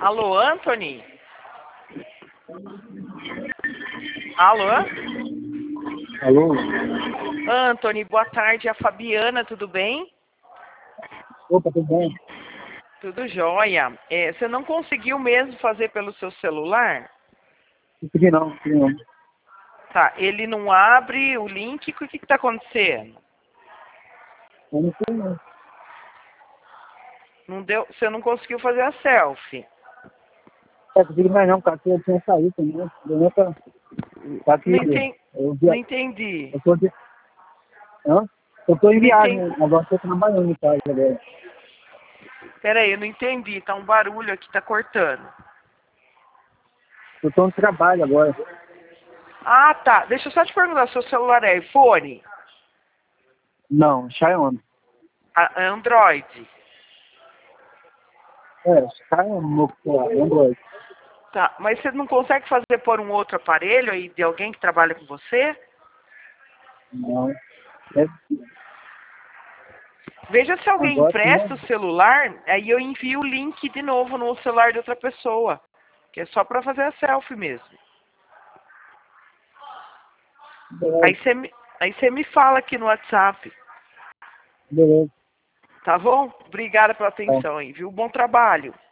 Alô, Anthony? Alô? Alô? Anthony, boa tarde. É a Fabiana, tudo bem? Opa, tudo bem? Tudo jóia. Você não conseguiu mesmo fazer pelo seu celular? Não consegui não, consegui não. Tá, ele não abre o link, o que está acontecendo? Eu não sei não. Não deu, você não conseguiu fazer a selfie. Consegui mais não, cara, porque eu tinha saído também. Deu nem pra... Tá aqui, eu Não via... entendi. Eu tô de... Hã? Eu tô em Não viagem, entendi. agora tô trabalhando em casa agora. Peraí, eu não entendi. Tá um barulho aqui, tá cortando. Eu tô no trabalho agora. Ah, tá. Deixa eu só te perguntar, seu celular é iPhone? Não, Xiaomi. Android? Xiaomi, meu celular, Android. Tá, mas você não consegue fazer por um outro aparelho aí de alguém que trabalha com você? Não. Veja se alguém Agora sim, empresta o celular, aí eu envio o link de novo no celular de outra pessoa. Que é só para fazer a selfie mesmo. beleza. Aí você me fala aqui no WhatsApp, Beleza. tá bom? Obrigada pela Tá. atenção aí, viu? Bom trabalho.